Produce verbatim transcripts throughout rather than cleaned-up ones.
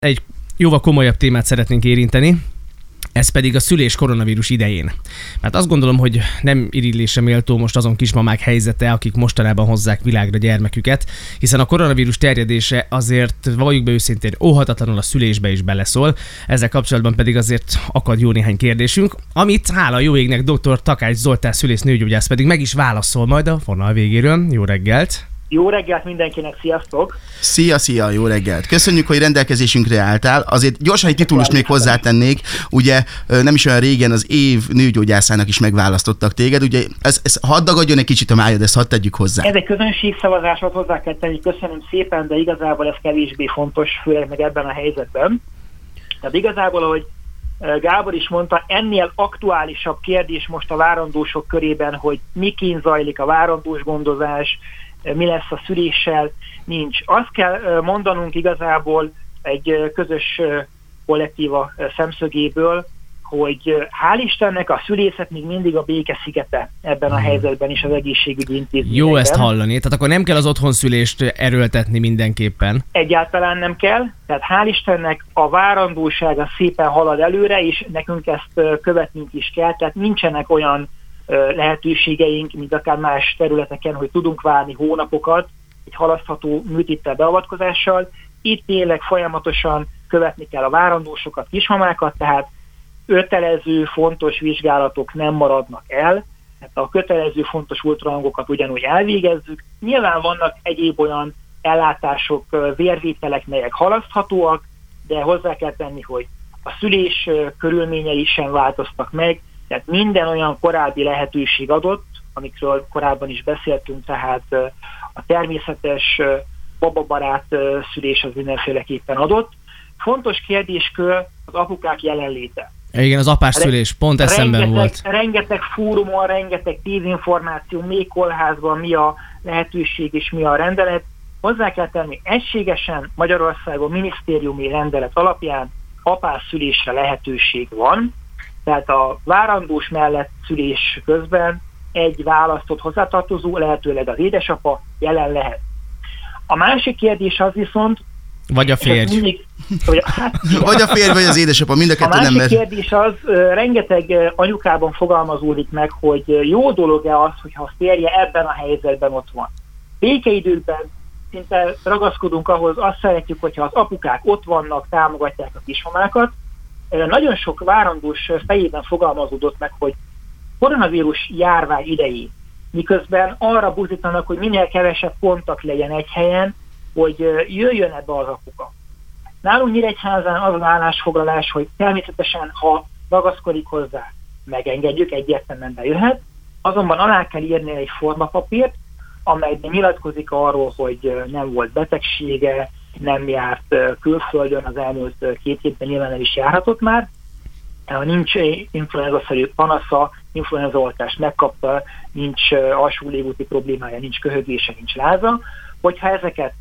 Egy jóval komolyabb témát szeretnénk érinteni, ez pedig a szülés koronavírus idején. Mert azt gondolom, hogy nem irigylésre méltó most azon kismamák helyzete, akik mostanában hozzák világra gyermeküket, hiszen a koronavírus terjedése azért, valljuk be őszintén, óhatatlanul a szülésbe is beleszól. Ezzel kapcsolatban pedig azért akad jó néhány kérdésünk, amit hála jó égnek dr. Takács Zoltán szülész nőgyógyász pedig meg is válaszol majd a vonal végéről. Jó reggelt! Jó reggelt mindenkinek, sziasztok! Szia, szia, jó reggelt! Köszönjük, hogy rendelkezésünkre álltál. Azért gyorsan egy titulust még hozzátennék. Ugye nem is olyan régen az év nőgyógyászának is megválasztottak téged. Ugye ez, ez hadd dagadjon egy kicsit a májad, ezt hadd tegyük hozzá. Ez egy közönségszavazás, volt, hozzá kell tenni, köszönöm szépen, de igazából ez kevésbé fontos, főleg meg ebben a helyzetben. Tehát igazából, ahogy Gábor is mondta, ennél aktuálisabb kérdés most a várandósok körében, hogy miként zajlik a várandós gondozás, mi lesz a szüléssel, nincs. Azt kell mondanunk igazából egy közös kollektíva szemszögéből, hogy hál' Istennek a szülészet még mindig a béke szigete ebben a helyzetben is az egészségügyi intézményekben. Jó ezt hallani, tehát akkor nem kell az otthonszülést erőltetni mindenképpen. Egyáltalán nem kell, tehát hál' Istennek a várandósága szépen halad előre, és nekünk ezt követnünk is kell, tehát nincsenek olyan lehetőségeink, mint akár más területeken, hogy tudunk várni hónapokat egy halasztható műtéttel beavatkozással. Itt tényleg folyamatosan követni kell a várandósokat, kismamákat, tehát kötelező, fontos vizsgálatok nem maradnak el, tehát a kötelező, fontos ultrahangokat ugyanúgy elvégezzük. Nyilván vannak egyéb olyan ellátások, vérvételek, melyek halaszthatóak, de hozzá kell tenni, hogy a szülés körülményei sem változtak meg, tehát minden olyan korábbi lehetőség adott, amikről korábban is beszéltünk, tehát a természetes, bababarát szülés az mindenféleképpen adott. Fontos kérdéskör az apukák jelenléte. Igen, az apás szülés, pont eszemben rengeteg, volt. Rengeteg fórumon, rengeteg tévinformáció, még kórházban mi a lehetőség és mi a rendelet. Hozzá kell tenni, egységesen Magyarországon minisztériumi rendelet alapján apás szülésre lehetőség van, tehát a várandós mellett szülés közben egy választott hozzátartozó, lehetőleg az édesapa jelen lehet. A másik kérdés az viszont... Vagy a férj. Mindig, vagy, hát, vagy a férj, vagy az édesapa, mind a kettő nem. A másik nem, kérdés az, rengeteg anyukában fogalmazódik meg, hogy jó dolog-e az, hogyha a férje ebben a helyzetben ott van. Békeidőkben szinte ragaszkodunk ahhoz, azt szeretjük, hogyha az apukák ott vannak, támogatják a kismamákat. Nagyon sok várandós fejében fogalmazódott meg, hogy koronavírus járvány idején, miközben arra buzdítanak, hogy minél kevesebb kontakt legyen egy helyen, hogy jöjjön ebbe az apuka. Nálunk Nyíregyházán az az állásfoglalás, hogy természetesen, ha ragaszkodik hozzá, megengedjük, egyértelműen bejöhet, azonban alá kell írni egy formapapírt, amelyben nyilatkozik arról, hogy nem volt betegsége, nem járt külföldön az elmúlt két hétben, nyilván el is járhatott már. Ha nincs influenza-szerű panasza, influenza-oltást megkapta, nincs alsó légúti problémája, nincs köhögése, nincs láza. Hogyha ezeket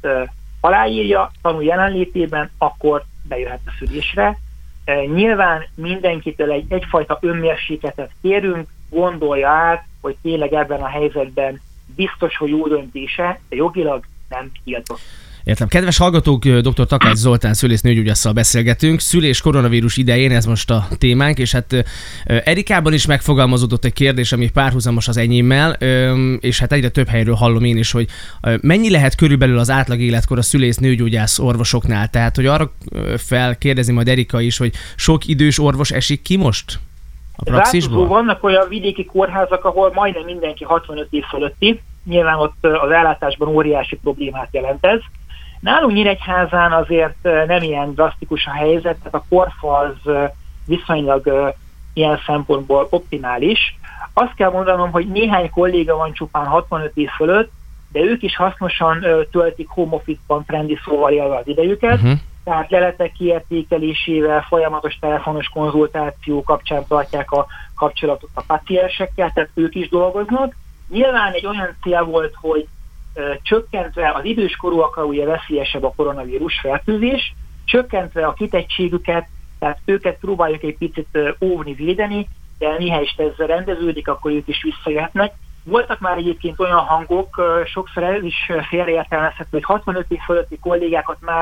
aláírja tanú jelenlétében, akkor bejöhet a szülésre. Nyilván mindenkitől egy, egyfajta önmérsékletet kérünk, gondolja át, hogy tényleg ebben a helyzetben biztos, hogy jó döntése, de jogilag nem tiltott. Értem. Kedves hallgatók, dr. Takács Zoltán szülész nőgyógyásszal beszélgetünk. Szülés koronavírus idején, ez most a témánk, és hát Erikában is megfogalmazódott egy kérdés, ami párhuzamos az enyémmel, és hát egyre több helyről hallom én is, hogy mennyi lehet körülbelül az átlag életkor a szülész nőgyógyász orvosoknál? Tehát, hogy arra felkérdezi majd Erika is, hogy sok idős orvos esik ki most a praxisból? Vannak olyan vidéki kórházak, ahol majdnem mindenki hatvanöt év fölötti, nyilván ott az ellátásban óriási problémát jelent ez. Nálunk Nyíregyházán azért nem ilyen drasztikus a helyzet, tehát a korfa az viszonylag ilyen szempontból optimális. Azt kell mondanom, hogy néhány kolléga van csupán hatvanöt év fölött, de ők is hasznosan töltik home office-ban, trendi szóval élve az idejüket, uh-huh. tehát leletek kiértékelésével, folyamatos telefonos konzultáció kapcsán tartják a kapcsolatot a paciensekkel, tehát ők is dolgoznak. Nyilván egy olyan cél volt, hogy csökkentve az időskorúakra ugye veszélyesebb a koronavírus fertőzés, csökkentve a kitettségüket, tehát őket próbáljuk egy picit óvni, védeni, de néha is ezzel rendeződik, akkor ők is visszajöhetnek. Voltak már egyébként olyan hangok, sokszor ez is félreértelmezhető, hogy hatvanöt év fölötti kollégákat már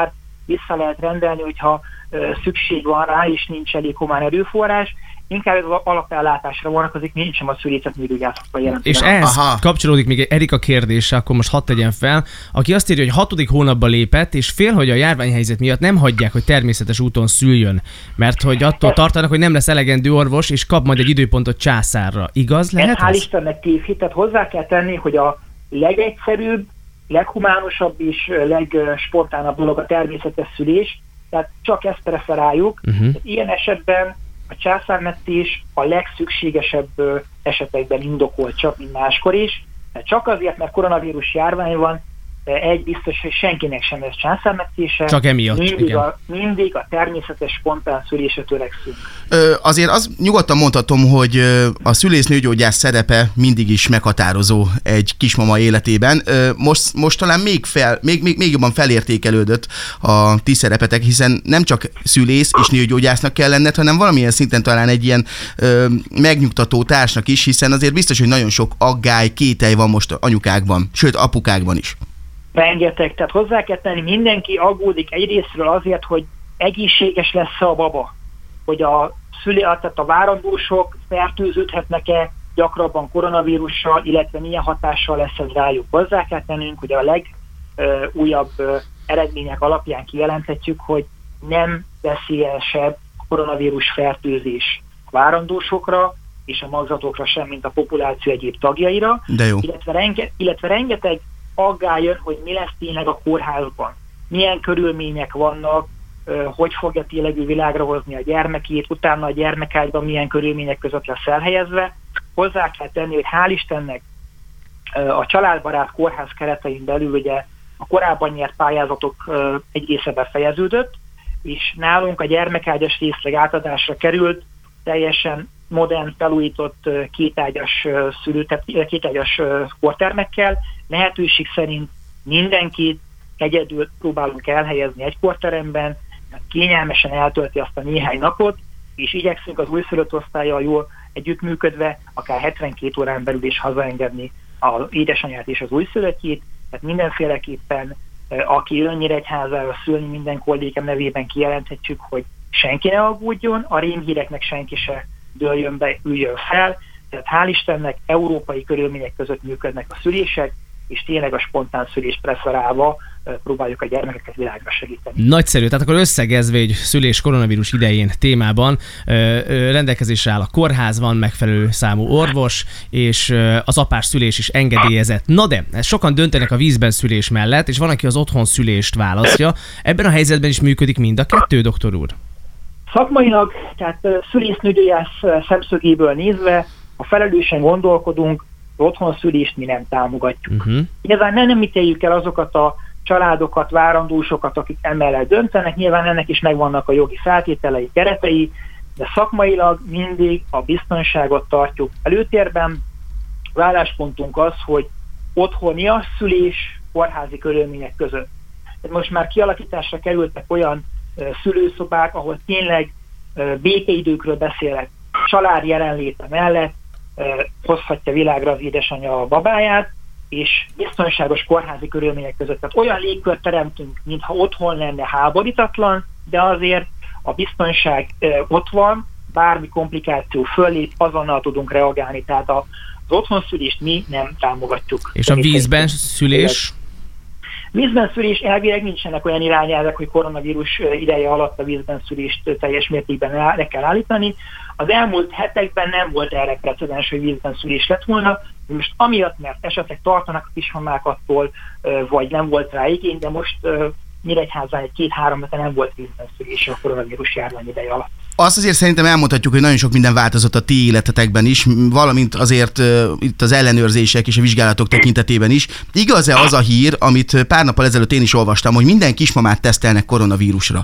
vissza lehet rendelni, hogyha szükség van rá, és nincs elég humán erőforrás. Inkább ez az alapellátásra vonatkozik, nincsen a szülészet nőgyógyászatban jelen. És ehhez Aha. kapcsolódik még Erika kérdése, akkor most hadd tegyem fel, aki azt írja, hogy hatodik hónapban lépett, és fél, hogy a járványhelyzet miatt nem hagyják, hogy természetes úton szüljön, mert hogy attól tartanak, hogy nem lesz elegendő orvos, és kap majd egy időpontot császárra. Igaz lehet ez? Hál' Istennek tévhitet hozzá kell tenni, hogy a legegyszerűbb, leghumánusabb és legspontánabb dolog a természetes szülés, tehát csak ezt preferáljuk. Uh-huh. Ilyen esetben a császármetszés a legszükségesebb esetekben indokolt, csak mint máskor is. Csak azért, mert koronavírus járvány van, egy biztos, hogy senkinek sem lesz császármetszése. Csak emiatt, mindig a, mindig a természetes, spontán szülésre törekszünk. Ö, azért az nyugodtan mondhatom, hogy a szülésznőgyógyász szerepe mindig is meghatározó egy kismama életében. Ö, most, most talán még, fel, még, még, még jobban felértékelődött a ti szerepetek, hiszen nem csak szülész és nőgyógyásznak kell lenned, hanem valamilyen szinten talán egy ilyen ö, megnyugtató társnak is, hiszen azért biztos, hogy nagyon sok aggály, kételj van most anyukákban, sőt apukákban is. Rengeteg, tehát hozzá kell tenni, mindenki aggódik egyrésztről azért, hogy egészséges lesz a baba, hogy a szülő, tehát a várandósok fertőződhetnek-e gyakrabban koronavírussal, illetve milyen hatással lesz ez rájuk. Hozzá kell tennünk, hogy a legújabb eredmények alapján kijelenthetjük, hogy nem veszélyesebb koronavírus fertőzés a várandósokra és a magzatokra sem, mint a populáció egyéb tagjaira, De jó. Illetve, renge, illetve rengeteg aggály jön, hogy mi lesz tényleg a kórházban, milyen körülmények vannak, hogy fogja tényleg ő világra hozni a gyermekét, utána a gyermekágyban milyen körülmények között lesz elhelyezve. Hozzá kell tenni, hogy hál' Istennek a családbarát kórház keretein belül ugye a korábban nyert pályázatok egy része befejeződött, és nálunk a gyermekágyas részleg átadásra került, teljesen modern, felújított kétágyas szülő, tehát kétágyas kórtermekkel. Lehetőség szerint mindenkit egyedül próbálunk elhelyezni egy kórteremben, kényelmesen eltölti azt a néhány napot, és igyekszünk az újszülött osztállyal jól együttműködve akár hetvenkét órán belül is hazaengedni az édesanyját és az újszülöttjét, tehát mindenféleképpen aki jön Nyíregyházára szülni, minden kollégám nevében kijelenthetjük, hogy senki ne aggódjon, a rémhíreknek senki se dőljön be, üljön fel, tehát hál' Istennek európai körülmények között működnek a szülések, és tényleg a spontán szülés preferálva próbáljuk a gyermekeket világra segíteni. Nagyszerű, tehát akkor összegezve egy szülés koronavírus idején témában rendelkezésre áll a kórház, van megfelelő számú orvos, és az apás szülés is engedélyezett. Na de, sokan döntenek a vízben szülés mellett, és van, aki az otthon szülést választja. Ebben a helyzetben is működik mind a kettő, doktor úr? Szakmailag, tehát szülésznőgyógyász szemszögéből nézve, ha felelősen gondolkodunk, az otthonszülést mi nem támogatjuk. Uh-huh. Nyilván nem említeljük el azokat a családokat, várandósokat, akik emellett döntenek, nyilván ennek is megvannak a jogi feltételei, keretei, de szakmailag mindig a biztonságot tartjuk előtérben. Az álláspontunk az, hogy otthoni a szülés kórházi körülmények között. Most már kialakításra kerültek olyan szülőszobák, ahol tényleg békeidőkről beszélek, család jelenléte mellett hozhatja világra az édesanyja a babáját, és biztonságos kórházi körülmények között. Tehát olyan légkört teremtünk, mintha otthon lenne, háborítatlan, de azért a biztonság ott van, bármi komplikáció föllép, azonnal tudunk reagálni. Tehát az otthonszülést mi nem támogatjuk. És a vízben szülés? Vízben szülés elvileg nincsenek olyan irányelvek, hogy koronavírus ideje alatt a vízben szülést teljes mértékben le kell állítani. Az elmúlt hetekben nem volt erre precedens, hogy vízben szülés lett volna. Most amiatt, mert esetleg tartanak a kismamák attól, vagy nem volt rá igény, de most Nyíregyházán egy két-három hete nem volt vízben szülés a koronavírus járvány ideje alatt. Azt azért szerintem elmondhatjuk, hogy nagyon sok minden változott a ti életetekben is, valamint azért uh, itt az ellenőrzések és a vizsgálatok tekintetében is. Igaz-e az a hír, amit pár nappal ezelőtt én is olvastam, hogy minden kismamát tesztelnek koronavírusra?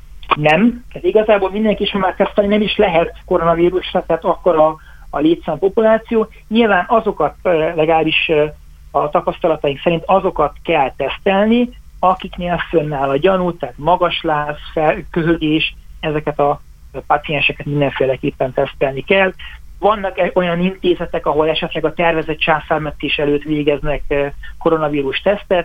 Nem, tehát igazából minden kismamát tesztelni nem is lehet koronavírusra, tehát akkor a, a létszám populáció. Nyilván azokat, legalábbis a tapasztalataink szerint azokat kell tesztelni, akiknél fönnáll a gyanú, tehát magas láz, köhögés, ezeket a pacienseket mindenféleképpen tesztelni kell. Vannak olyan intézetek, ahol esetleg a tervezett császármetszés előtt végeznek koronavírus tesztet,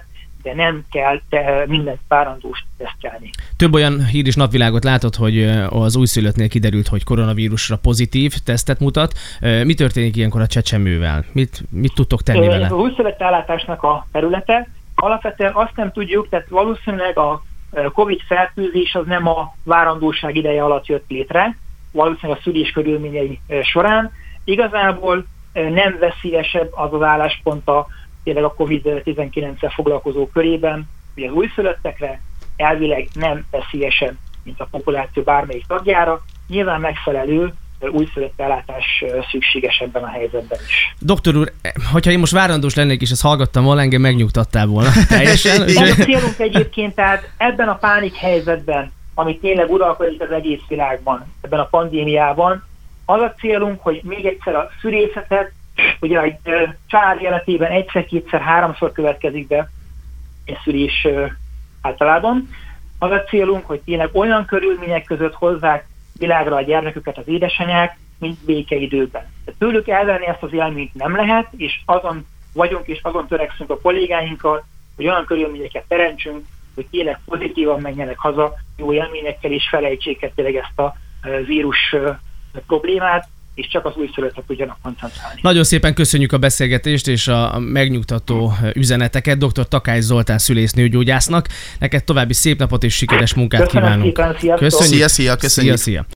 de nem kell te minden várandós tesztelni. Több olyan hír is napvilágot látott, hogy az újszülöttnél kiderült, hogy koronavírusra pozitív tesztet mutat. Mi történik ilyenkor a csecsemővel? Mit, mit tudtok tenni vele? Az újszülött ellátásnak a területe. Alapvetően azt nem tudjuk, tehát valószínűleg a Covid fertőzés az nem a várandóság ideje alatt jött létre, valószínűleg a szülés körülményei során. Igazából nem veszélyesebb az az álláspont a tényleg a Covid tizenkilenccel foglalkozó körében, hogy az újszülöttekre elvileg nem veszélyesebb, mint a populáció bármelyik tagjára. Nyilván megfelelő újszülött ellátás szükséges ebben a helyzetben is. Doktor úr, hogyha én most várandós lennék, és ezt hallgattam volna, engem megnyugtattál volna. Teljesen. Ez a célunk egyébként, tehát ebben a pánik helyzetben, ami tényleg uralkodik az egész világban, ebben a pandémiában, az a célunk, hogy még egyszer a szülészetet, ugye egy család életében egyszer, kétszer, háromszor következik be egy szülés általában. Az a célunk, hogy tényleg olyan körülmények között hozzák világra a gyermeküket az édesanyák, mint békeidőben. De tőlük elvenni ezt az élményt nem lehet, és azon vagyunk, és azon törekszünk a kollégáinkkal, hogy olyan körülményeket teremtsünk, hogy tényleg pozitívan menjenek haza jó élményekkel, és felejtsék el tényleg ezt a vírus problémát, és csak az újszülöttre tudjanak koncentrálni. Nagyon szépen köszönjük a beszélgetést és a megnyugtató üzeneteket doktor Takács Zoltán szülésznőgyógyásznak. Neked további szép napot és sikeres munkát Köszönöm kívánunk. Szépen, sziasztok. Köszönjük. Szia, szia, köszönjük. Szia, szia.